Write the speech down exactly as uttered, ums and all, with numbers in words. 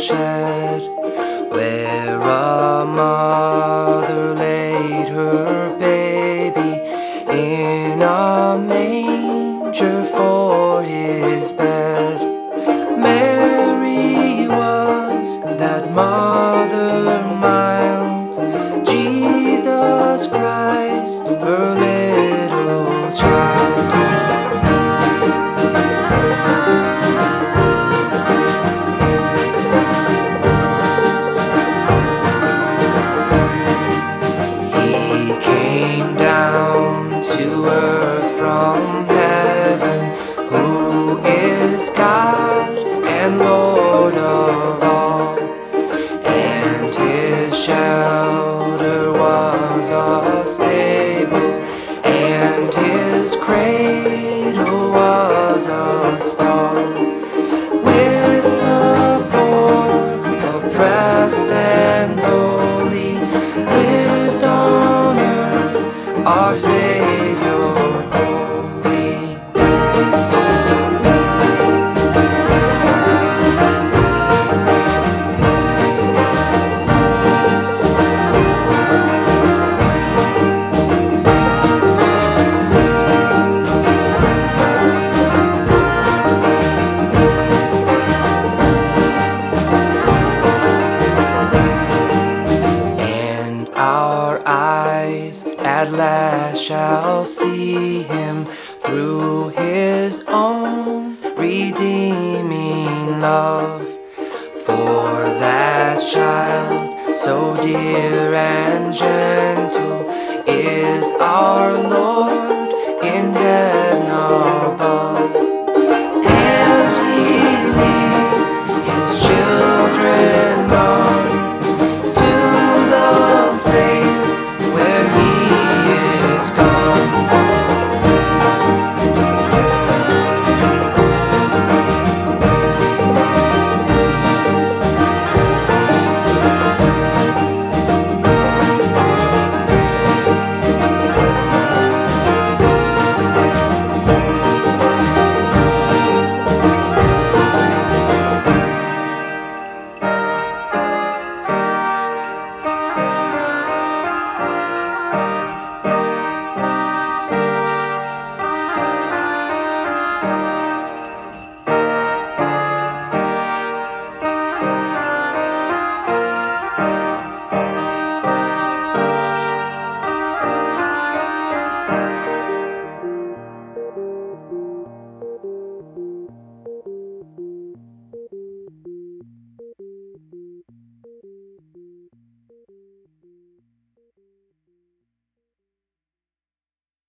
shed, where a mother laid her baby in a manger for his bed. Mary was that mother mild, Jesus Christ, her little child. He came down to earth from heaven, who is God and Lord of all, and his shelter was a stable, and his cradle was a stall. With the poor, oppressed and lowly, lived on earth our Savior holy. And our eyes at last shall see him through his own redeeming love. For that child so dear and gentle is our Lord in heaven above.